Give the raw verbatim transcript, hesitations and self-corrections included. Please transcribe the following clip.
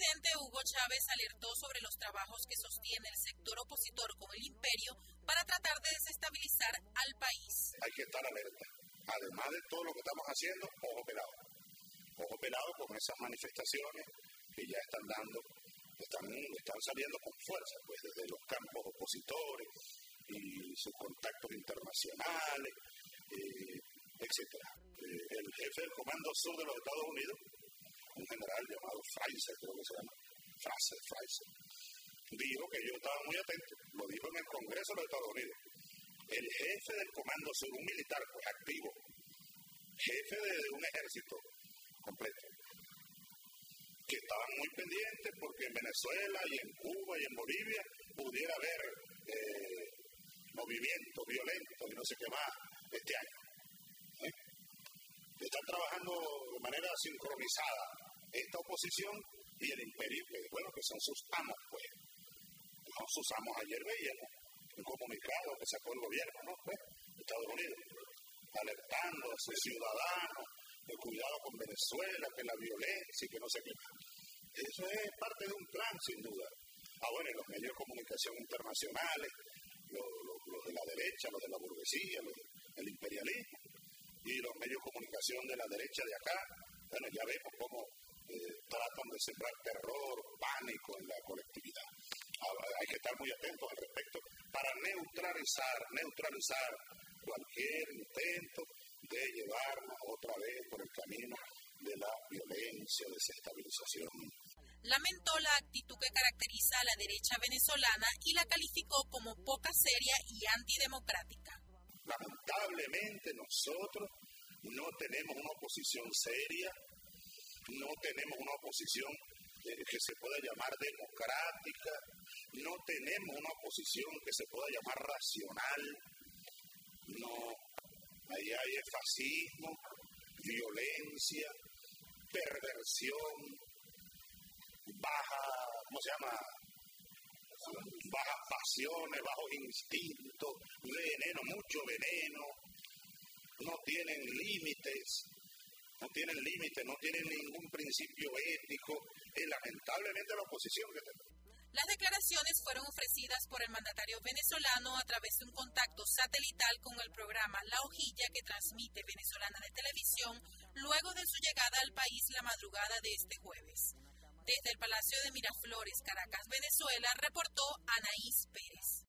presidente Hugo Chávez alertó sobre los trabajos que sostiene el sector opositor con el imperio para tratar de desestabilizar al país. Hay que estar alerta. Además de todo lo que estamos haciendo, ojo pelado. Ojo pelado con esas manifestaciones que ya están dando, están, están saliendo con fuerza, pues desde los campos opositores y sus contactos internacionales, eh, etcétera. Eh, el jefe del Comando Sur de los Estados Unidos, un general llamado Fraser, creo que se llama, Fraser, Fraser, dijo que yo estaba muy atento, lo dijo en el Congreso de los Estados Unidos. El jefe del Comando Sur, un militar pues activo, jefe de, de un ejército completo, que estaban muy pendientes porque en Venezuela y en Cuba y en Bolivia pudiera haber eh, movimientos violentos y no sé qué más este año. ¿eh? Están trabajando de manera sincronizada esta oposición y el imperio, que bueno, que son sus amos, pues. No sus amos, ayer veíamos un comunicado que sacó el gobierno, ¿no? Pues, de Estados Unidos, alertando a sus ciudadanos de cuidado con Venezuela, que la violencia y que no sé qué. Eso es parte de un plan, sin duda. Ah, bueno, y los medios de comunicación internacionales, los, los, los de la derecha, los de la burguesía, los del imperialismo, y los medios de comunicación de la derecha de acá, bueno, ya vemos cómo eh, tratan de sembrar terror, pánico en la colectividad. Ah, hay que estar muy atentos al respecto para neutralizar, neutralizar cualquier intento de llevarnos otra vez por el camino de la violencia, desestabilización. Lamentó la actitud que caracteriza a la derecha venezolana y la calificó como poca seria y antidemocrática. Lamentablemente nosotros no tenemos una oposición seria, no tenemos una oposición eh, que se pueda llamar democrática, no tenemos una oposición que se pueda llamar racional, no, ahí hay fascismo, violencia, perversión, baja, ¿cómo se llama? Bajas pasiones, bajos instintos, veneno, mucho veneno, no tienen límites, no tienen límites, no tienen ningún principio ético, es lamentablemente la oposición que tenemos. Las declaraciones fueron ofrecidas por el mandatario venezolano a través de un contacto satelital con el programa La Hojilla que transmite Venezolana de Televisión luego de su llegada al país la madrugada de este jueves. Desde el Palacio de Miraflores, Caracas, Venezuela, reportó Anaís Pérez.